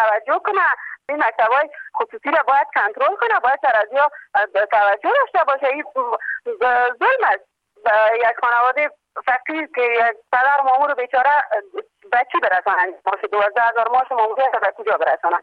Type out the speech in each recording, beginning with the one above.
توجه کنه. این مکتب‌های خصوصی را باید کنترل کنه، باید سر از توجه داشته باشه. این ظلم است. یک خانواده فقیر که یک پدر مامور بیچاره بچه برسانند، ماش 12,000 ماش ماموریت به کجا برسانند؟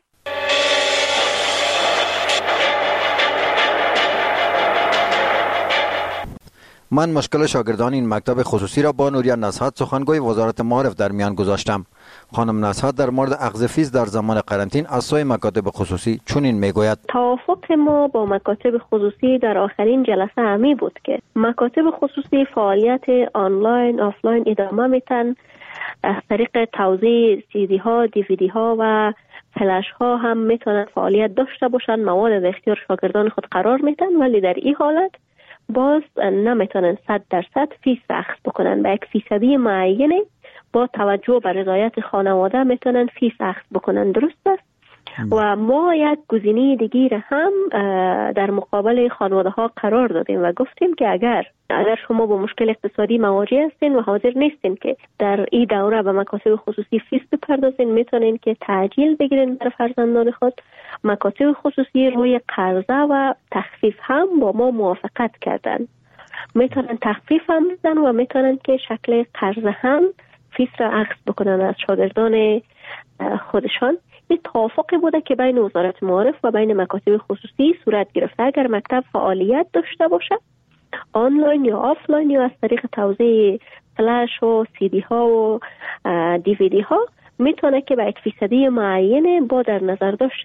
من مشکل شاگردان این مکتب خصوصی را با نوریا نصحت سخنگوی وزارت معارف در میان گذاشتم. خانم نصحت در مورد اخذ فیس در زمان قرنطینه از سوی مکاتب خصوصی چنین میگوید: توافق ما با مکاتب خصوصی در آخرین جلسه همی بود که مکاتب خصوصی فعالیت آنلاین آفلاین ادامه میتن. از طریق توزیع CD ها، DVD ها و فلش ها هم میتونن فعالیت داشته باشن، مواد در اختیار شاگردان خود قرار میتن، ولی در این حالت باز نمیتونن 100% فیس اخذ بکنن. به 1% معینه با توجه به رضایت خانواده میتونن فیس اخذ بکنن. درست است؟ و ما یک گزینه دیگه هم در مقابل خانواده ها قرار دادیم و گفتیم که اگر شما با مشکل اقتصادی مواجه هستین و حاضر نیستین که در این دوره به مکاتب خصوصی فیس بپردازین، میتونین که تعجیل بگیرین برای فرزندان خود. مکاتب خصوصی روی قرضه و تخفیف هم با ما موافقت کردن. میتونن تخفیف هم بدن و میتونن که شکل قرضه هم فیس را اخذ بکنن از شاگردان خودشان. این توافقی بوده که بین وزارت معارف و بین مکاتب خصوصی صورت گرفته. اگر مکتب فعالیت داشته باشه آنلاین یا آفلاین یا از طریق توزیع فلش و CD ها و DVD ها، میتونه که به 1% معینه با در نظر داشت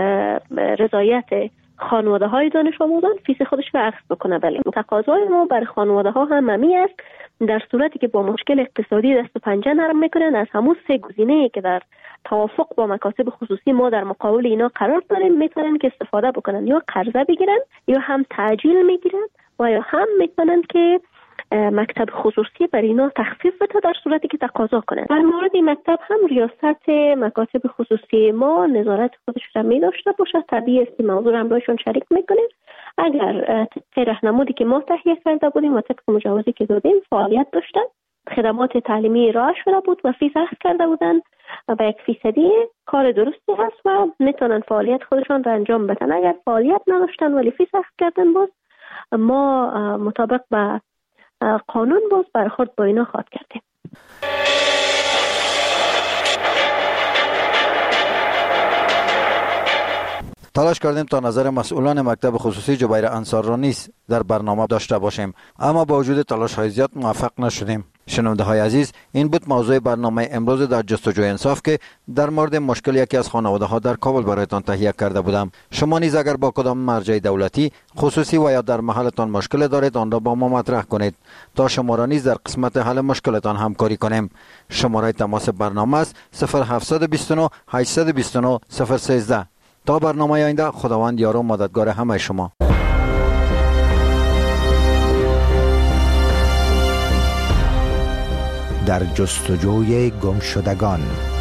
رضایت خانواده های دانش آموزان فیس خودش رو اخذ بکنه. ولی تقاضای ما بر خانواده ها هم همی است در صورتی که با مشکل اقتصادی دست و پنجه نرم میکنن، از همون 3 گزینه‌ای که در توافق با مکاتب خصوصی ما در مقابل اینا قرار داریم میتونن که استفاده بکنن، یا قرضه بگیرن یا هم تعجیل میگیرن و یا هم میتونن که مکتب خصوصی بر اینا تخفیف بده در صورتی که تقاضا کنن. در مورد این مکتب هم ریاست مکاتب خصوصی ما نظارت خودش را می داشته باشه. طبیعی است موضوع هم باشون شریک میکنیم. اگر طبق راهنمودی که ما تهیه کرده بودیم و طبق مجوزی که دادیم فعالیت داشتن، خدمات تعلیمی ارائه شده بود و فیس اخذ کرده بودن و به 1% کار درستی هست و میتونن فعالیت خودشان را انجام بدن. اگر فعالیت نداشتن ولی فیس اخذ کردن، باز ما مطابق با قانون باز برخورد با اینا خواهد کردیم. تلاش کردیم تا نظر مسئولان مکتب خصوصی جبیر انصار را نیز در برنامه داشته باشیم، اما با وجود تلاش های زیاد موفق نشدیم. شنونده های عزیز، این بود موضوع برنامه امروز در جستجوی انصاف که در مورد مشکل یکی از خانواده ها در کابل برایتان تهیه کرده بودم. شما نیز اگر با کدام مرجع دولتی، خصوصی و یا در محلتان مشکل دارید آن را با ما مطرح کنید تا شما را نیز در قسمت حل مشکلتان همکاری کنیم. شماره تماس برنامه است 0729 829 013. تا برنامه آینده، خداوند یار و مددگار همه شما. در جستجوی گمشدگان.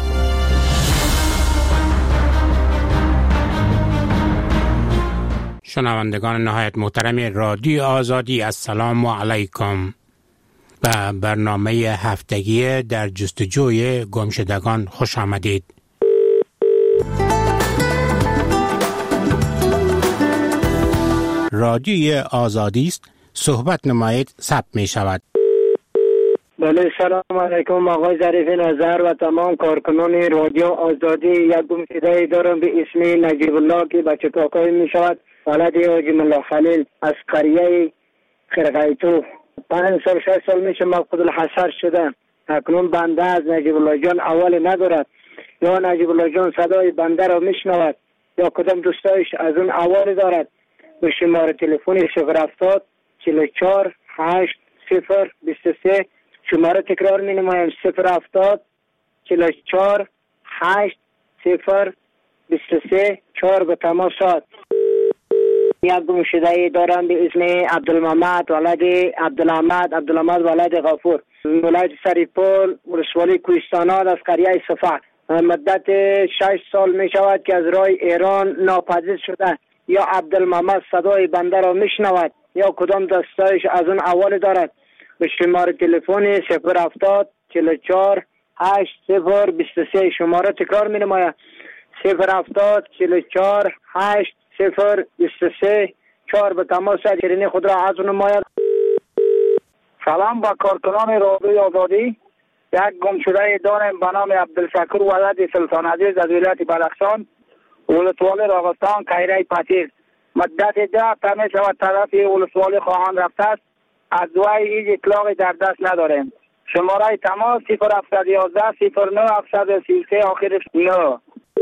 شنوندگان نهایت محترم رادیو آزادی، السلام علیکم. به برنامه هفتگی در جستجوی گمشدگان خوش آمدید. رادیوی آزادی است، صحبت نمایید، ثبت می شود. بله، سلام علیکم آقای ظریف نظر و تمام کارکنان رادیو آزادی. یک گمشده دارم به اسم نجیب الله که بچه کاکای می شود، ولد حاجی ملا خلیل از قریه خرقیتو. 5 سال 6 سال میشه مفقود الحصر شده. اکنون بنده از نجیب الله جان اول ندارد، یا نجیب الله جان صدای بنده را میشنود یا کدام دوستایش از اون اول دارد. به شماره تلفن 070 44 8 0 23. شماره تکرار می نمایم 070 44 8 0 23 4 به تماسات. یک گمشده دارم به اسم عبدالمحمد ولد عبدالحمد ولد غفور، ولایت سریپول، ولسوالی کوهستانات، از قریه صفا. مدت 6 سال می شود که از راه ایران ناپدید شده. یا عبدالمحمد صدای بنده را میشنود یا کدام دستایش از اون اول دارد. به شماره تلفن 070 44 8 0 23. شماره تکرار می نماید 070 44 8 0 23 4 به تماس شیرینی خود را عرض نماید. سلام با کارکنان رادیوی آزادی. یک گمشده داریم به نام عبدالشکور ولد سلطان عزیز از ولایت بدخشان، ولسوالی راغستان، کیره پتیر. مدت 10 تا می شود طرف ولسوالی خواهان رفته است. از وی هیچ اطلاقی در دست نداریم. شماره تماس 0711 09 733 آخرش 9.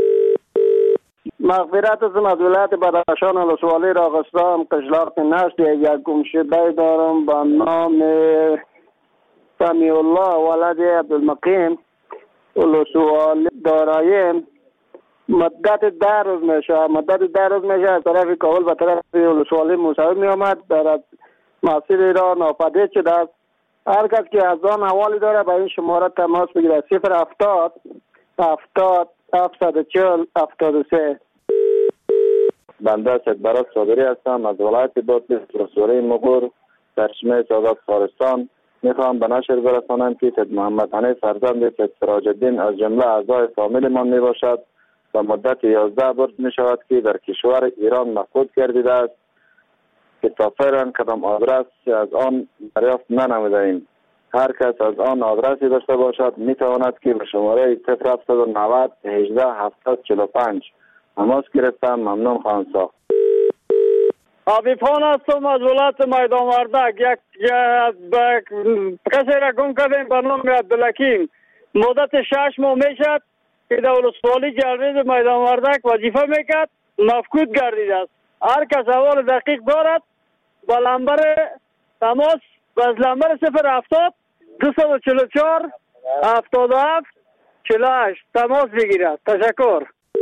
مغفرت از ولایت بدخشان، ولسوالی راغستان، قشلاق نشت. یک گمشده دارم به نام سمیع الله ولد عبدالمقیم، ولسوالی دارایم. مدت 10 روز میشه از طرف کابل به طرف ولسوالی موسوی می آمد. در مسیر را ناپدید شده است. هر کس که از آن حوالی داره به این شماره تماس بگیرد. 070 70 740 73. بنده سید صابری هستم از ولایت بادغیس، ولسوالی مغور در شمال سادات خارستان. میخوام به نشر برسانم که سید محمد حنیف فرزند سید سراج الدین از جمله اعضای فامیل من می باشد و مدت 11 برد می شود که در کشور ایران مفقود گردیده است که تا فعلا کدام آدرس از آن دریافت ننموده ایم. هر کس از آن آدرسی داشته باشد می تواند که به شماره 0790 18 745 تماس گرفتم. ممنون خواهم ساخت. عبیفان هستم از ولایت میدان وردک. یک کسی را گم کردیم به نام عبدالحکیم. مدت 6 ماه میشد که در ولسوالی جلریز میدان وردک وظیفه میکرد، مفقود گردیده است. هر کس احوال دقیق دارد با لمبر تماس از لمبر 070 244 77 48 تماس بگیرد. تشکر.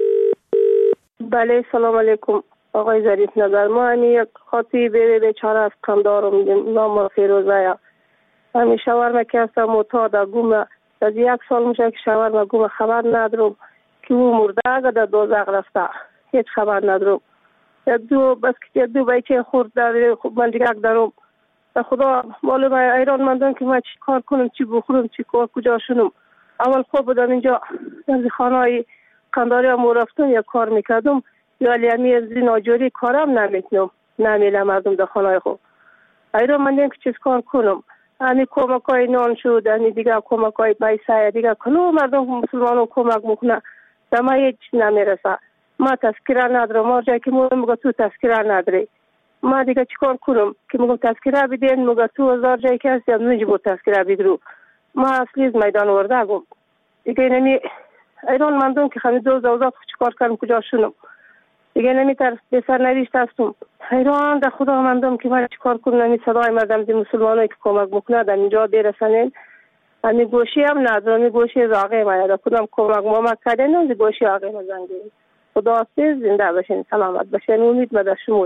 بله سلام علیکم آقای ظریف نظر. ما یک خاطی بیچاره از کم دارم نام فیروزه. همین شاورما که هستم معتاد گم از 1 سال میشه که شاورما گم، خبر ندارم که او مرده اگر در دوزخ رفته، هیچ خبر ندارم. یک دو بچه خورد داره. خب من دیگه دارم به خدا معلومه ایران مندم که من چی کار کنم، چی بخورم، چی کار کجا شنم. اول خوب بودم اینجا در خانه قنداری هم رفتم یا کار میکردم یا لیمی از ناجوری کارم نمیکنم، نمیلم مردم در خانه خوب. ایران مندم که چیز کار کنم. همی کمک های نان شد، همی دیگه کمک های پیسه دیگه کنو مردم مسلمانو کمک میکنه. در ما هیچ نمیرسه. ما تذکره ندارم. ما جایی که میگه تو تذکره نداری، ما دیگه چیکار کنم که میگم تذکره بدین؟ میگه تو 1000 جایی که هستی نمیجبور تذکره بگیرو. ما اصلی از میدان وردگم دیگه نمی ایران مندم که خمی دوزاد چیکار کنم کجا شونم دیگه نمیتر به سر نوشته هستم. ایران در خدا مندم که من چیکار کنم. نمی صدای مردم دی مسلمانایی که کمک میکنه در اینجا برسنن. همی گوشی هم ندارم. می گوشی زاغه ما یا کدام کمک ما کردن نمی گوشی آقای ما زنگی. خدا حافظ، زنده باشین، سلامت باشین. امید به شما.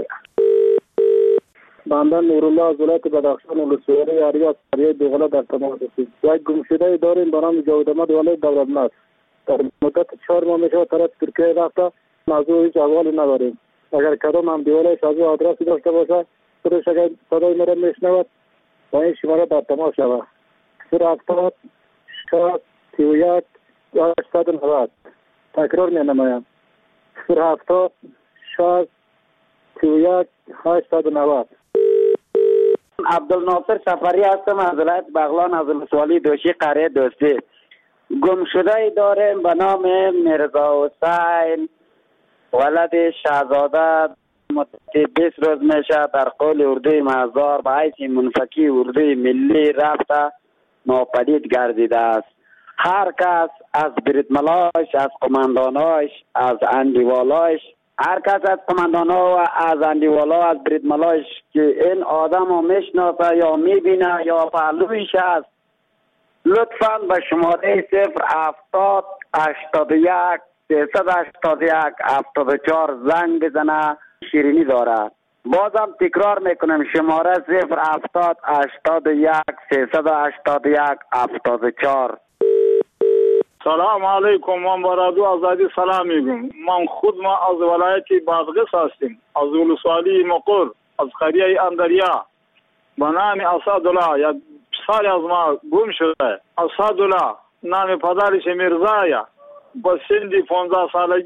بنده نورالله از ولایت بدخشان، ولسوالی اریاس سریع دوغلا در تماس هستیم. یک گمشده داریم به نام جاوید احمد ولد دولتمند. در مدت 4 ماه میشه طرف ترکیه رفته، از او هیچ احوالی نداریم. اگر کدام هم دیوالش از او آدرسی داشته باشه خودش اگر صدای مرا میشنود با این شماره در تماس شود. 070 60 31 890. تکرار مینمایم 070 60 31 890. عبدالناصر سفری هستم از ولایت بغلان، از ولسوالی دوشی قریه دوستی. گمشده داریم به نام میرزا حسین ولد شهزاده. مدت 20 روز میشه در قول اردوی مزار به حیث منفکی اردوی ملی رفته ناپدید گردیده است. هر کس از بریدملاش، از قمانداناش، از اندیوالاش، هر کس از قماندانا و از اندیوالا، از بریدملاش که این آدم رو میشناسه یا میبینه یا پهلویش است، لطفاً به شماره 070 81 381 74 زنگ بزنه. شیرینی داره. بازم تکرار میکنم شماره 070 81 381 74. سلام علیکم. من با رادیو آزادی سلام میگم. من خود ما از ولایت بادغیس هستیم، از ولسوالی مقر، از قریه اندریا. با نام اسدالله یک پسر از ما گم شده. اسدالله نام پدرش میرزایه. با سن 15 سالگی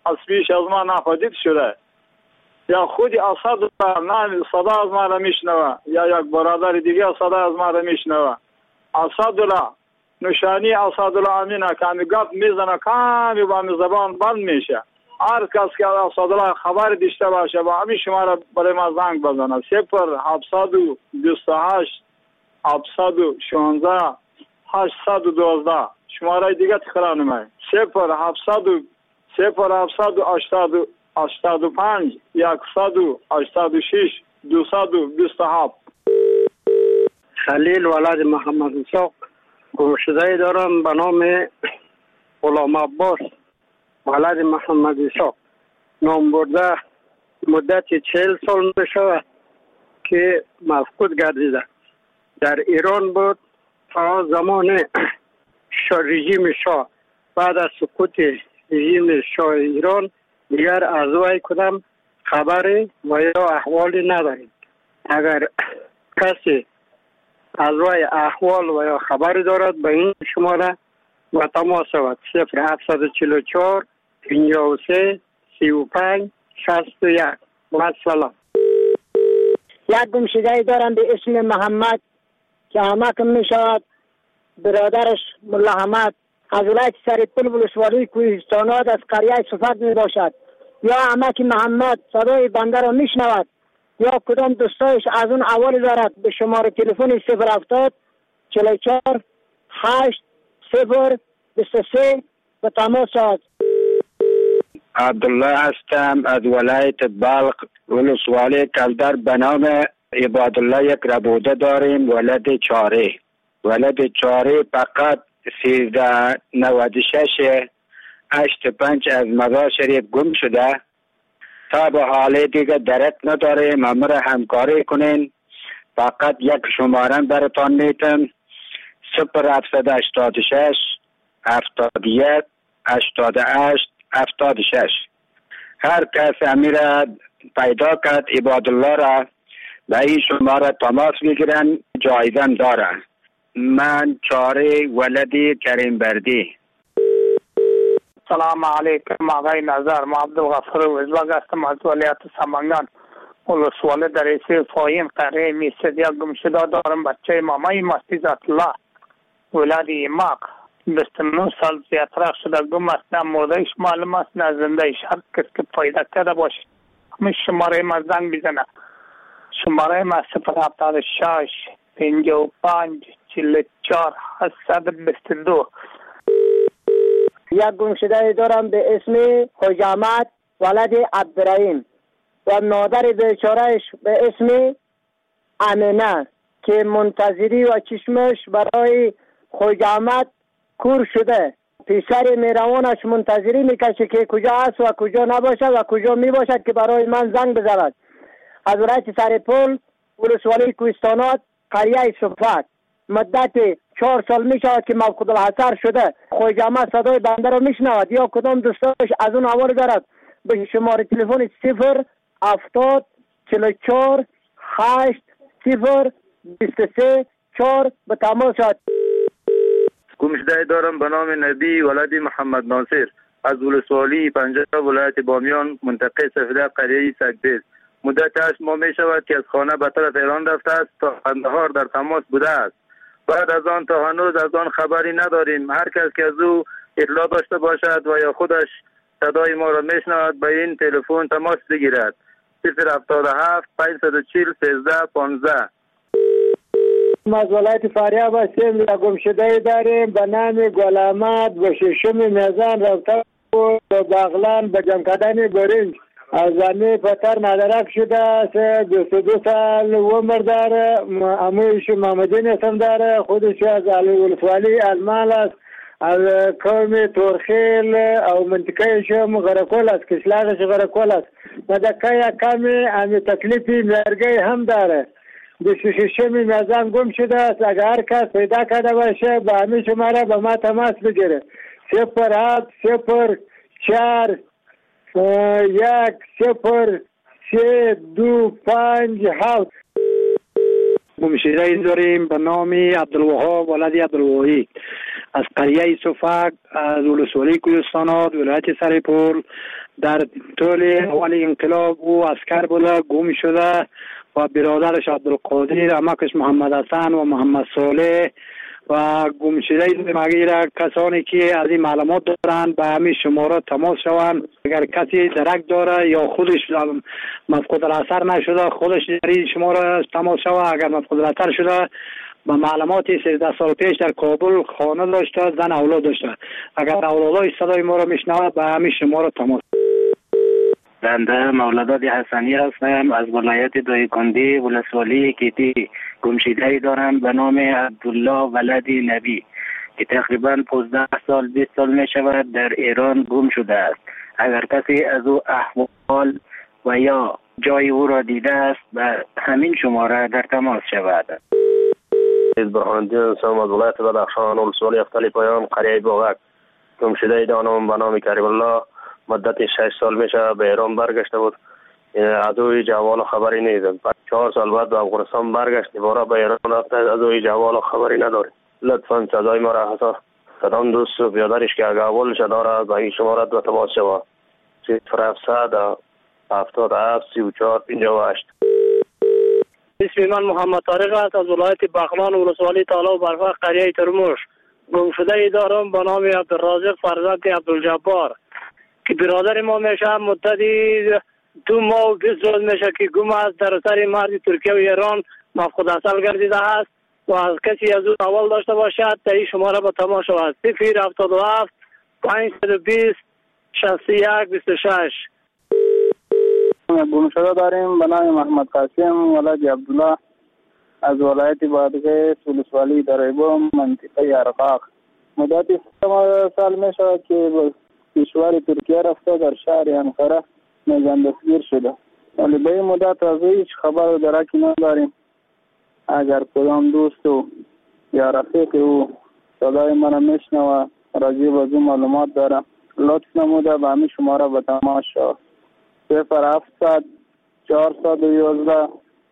از پیش از ما ناپدید شده، یا خود اسد نام صدا از ما را میشنوه یا یک برادر دیگه صدا از ما را میشنوه. اسدالله نشانی اسدالله امینه که گپ میزنه کمی با زبان بند میشه. هر کس که اسدالله خبر داشته باشه با همین شماره برای ما زنگ بزنه 0728 716 812. شماره دیگه تکرار نمیم 0785 186 227. خلیل ولد محمد اسحاق گمشده دارم به نام غلام عباس ولد محمد اسحاق. نام برده مدت 40 سال می شود که مفقود گردیده. در ایران بود تا زمان رژیم شاه. بعد از سقوط رژیم شاه ایران دیگر از وی کدام خبری و یا احوالی نداریم. اگر کسی از وی احوال و یا خبری دارد به این شماره و تماس شود 0744 53 35 61. و سلام. یک گمشده دارم به اسم محمد که همک می شود برادرش ملا حمد از ولایت سرپل ولسوالی کوهستانات از قریه صفت می باشد. یا همک محمد صدای بنده را می شنود یا کدام دوستایش از اون اول دارد به شماره تلفن 070 44 8 0 23 به تماس شود. عبدالله هستم از ولایت بلخ ولسوالی کلدر به نام عبادالله. یک ربوده داریم ولد چاره فقط 1396 85 از مزار شریف گم شده. تا به حال دیگه درک نداریم. همراه همکاری کنین. فقط یک شماره براتان میتم 0786 71 88 76. هر کس امیره پیدا کرد عبادالله را به این شماره تماس بگیرن، جایزه داره. من چاره ولدی کریم بردی. سلام علیکم آقای نظر. ما عبدالغفور وزباگ هستم از ولایت سمنگان ولسوالی در ایسی فاین قریه میسد. یک گمشده دارم بچه مامای مستی ذات الله ولد ایماق 29 سال زیادتر شده گم است. نه مردهش معلوم است نه زندهش. هر کس که پیدا کرده باشه همین شماره ما زنگ بزنه. شماره ما 076 55 44 822. یک گمشده دارم به اسم حجامت ولد عبدالرحیم و مادر بیچارهش به اسم امینه که منتظری و چشمش برای حجامت کور شده. پسر میروانش منتظری میکشه که کجا است و کجا نباشد و کجا میباشد که برای من زنگ بزند. از ولایت سرپل ولسوالی کوهستانات قریه صفت مدت 4 سال می شود که مفقود الحصر شده. حجامت صدای بنده را میشنود یا کدام دوستاش از اون حواله دارد به شماره تلفن 070 44 8 0 23 4 به تماس شد. گمشده دارم به نام نبی ولد محمد ناصر از ولسوالی پنجاب ولایت بامیان منطقه سفیده قریه سگدیز. مدت 8 ماه می شود که از خانه به طرف ایران رفته است تا قندهار در تماس بوده است. بعد از آن تا هنوز از آن خبری نداریم. هر کس که از او اطلاع داشته باشد و یا خودش صدای ما را میشنود به این تلفن تماس بگیرد 077 540 13 15. ما از ولایت فاریاب هستیم. یک گمشده داریم به نام گلامت و ششم میزان رفته و بغلان به جمع کردن برنج. از زمین پتر ندرک شده است. 22 سال عمر داره. امویش محمدین اسم داره. خودش از ولسوالی المال است. از قوم تورخیل او منطقه شم غرقول است. کشلاغش غرقول است. مدکه کمی امی تکلیفی مرگه هم داره. 26 میزان گم شده است. اگر هر کس پیدا کرده باشه با همین شماره به ما تماس بگیره 07 04 1 0 3 2 5 7. گمشده داریم به نام عبدالوهاب ولد عبدالوهی از قریه صفک از ولسوالی کوهستانات ولایت سرپول. در طول اول انقلاب او عسکر بوده، گم شده و برادرش عبدالقادر، عمکش محمد حسن و محمد صالح و گمشده مگیر کسانی که از این معلومات دارند به همین شماره تماس شوند. اگر کسی درک داره یا خودش مفقود الاثر نشده خودش در این شماره تماس شود. اگر مفقود الاثر شده به معلومات 13 سال پیش در کابل خانه داشته، زن اولاد داشته، اگر اولادای صدای ما را میشنوه به همین شماره تماس. بنده مولداد حسنی هستم از ولایت دایکنده ولسوالی کیتی. گمشده‌ای دارم به نام عبدالله ولدی نبی که تقریبا 15 سال 20 سال می شود در ایران گم شده است. اگر کسی از او احوال و یا جای او را دیده است به همین شماره در تماس شود. برهاندین هستم از ولایت بدخشان ولسوالی افتالی پایان قریه باغک. گمشده‌ای دارم به نام کریم الله مدت 6 سال میشه به ایران برگشته بود. از اوی جوال خبری نیست. 4 سال بعد به افغانستان برگشت، دوباره به ایران رفته، از اوی جوال خبری نداره. لطفاً صدای ما را حسا صدام دوست و بیادرش که اگه اولش داره به این شماره دو تماس شود 0700 77 34 58. اسم من محمد طارق است از ولایت بغلان ولسوالی تالا و برفق قریه ترموش. گمشده دارم به نام عبدالرازق فرزند عبدالجبار که برادر ما میشه. مدتی 2 ماه و 20 روز میشه که گم است. در سر مرز ترکیه و ایران مفقود اصل گردیده است و از کسی از او اول داشته باشد در این شماره به تماس شود 077 520 61 26. گمشده داریم به نام محمد قاسم ولد عبدالله از ولایت بادغیس ولسوالی دریبو منطقه ارقاق. مدت 3 سال می شود که به کشور ترکیه رفته، در شهر انقره دستگیر شده، ولی به این مدت از هیچ خبر و درکی نداریم. اگر کدام دوست و یا رفیق او صدای من میشنوه راجع به این معلومات داره لطف نموده به همین شماره به تماس شود 0700 411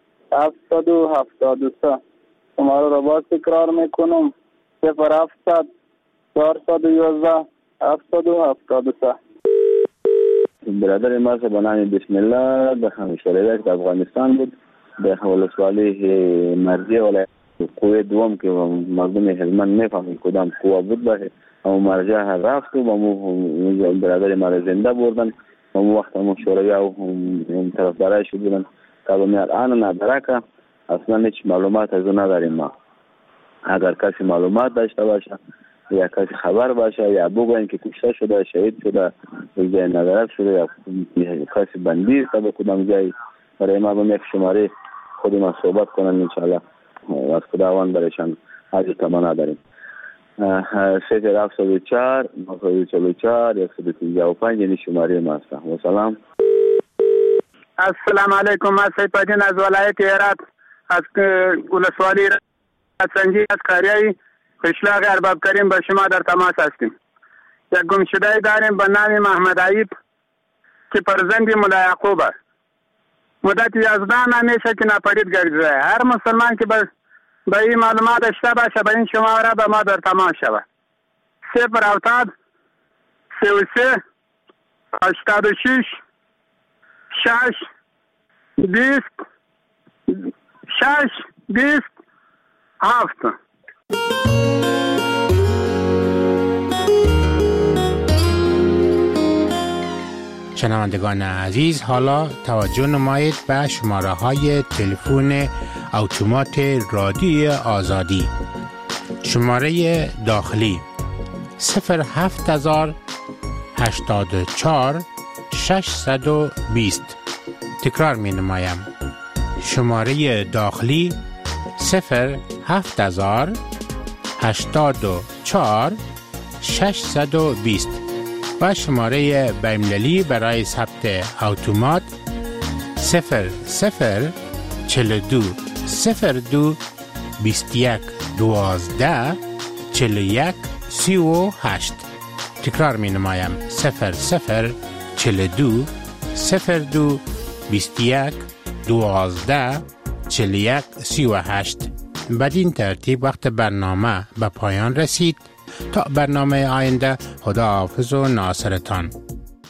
773. شماره را باز تکرار میکنم 0700 411 773. برادر ما به نام بسم الله به همشهریت افغانستان بود، به ولسوالی مرزی ولایت قوه دوم که مردم هلمند نفهمید کدام قوه بود باشه، اما مرجع رفت و برادر ما زنده بردن. اون وقت همون شوریا و طرفدارای شد بودن تا به الان ندرکه اصلا هیچ معلومات از اون نداریم ما. اگر کسی معلومات داشته باشه یا کسی خبر باشه یا بگوین که کشته شده، شهید شده، جای ندرک شده یا کسی بندی تا به کدام جای برای ما به یک شماره خود ما صحبت کنن انشاءالله از خداوند برشان حاجت تمنا داریم. 0704 944 155 یعنی شماره ما است. و سلام. السلام علیکم. من سیدپدین از ولایت هرات از ولسوالی سنجی از قریه قشلاق ارباب کریم با شما در تماس هستیم. یک گمشده داریم به نام محمد عیب که فرزند مولا یعقوب است. مدت 11 ماه میشه که ناپدید گردیده. هر مسلمان که به این معلومات داشته باشه به این شماره به ما در تماس شود 070 33 86 6 20 6 20 7. شنوندگان عزیز، حالا توجه نمایید به شماره های تلفن اتومات رادیوی آزادی. شماره داخلی 07000 84 620. تکرار می نمایم. شماره داخلی 07000 84 620 و شماره بین‌المللی برای ثبت اتومات 0042 02 21 12 41 38. تکرار می نمایم 0042 02 21 12 41 38. بدین ترتیب وقت برنامه به پایان رسید. تا برنامه آینده، خدا حافظ و ناصرتان.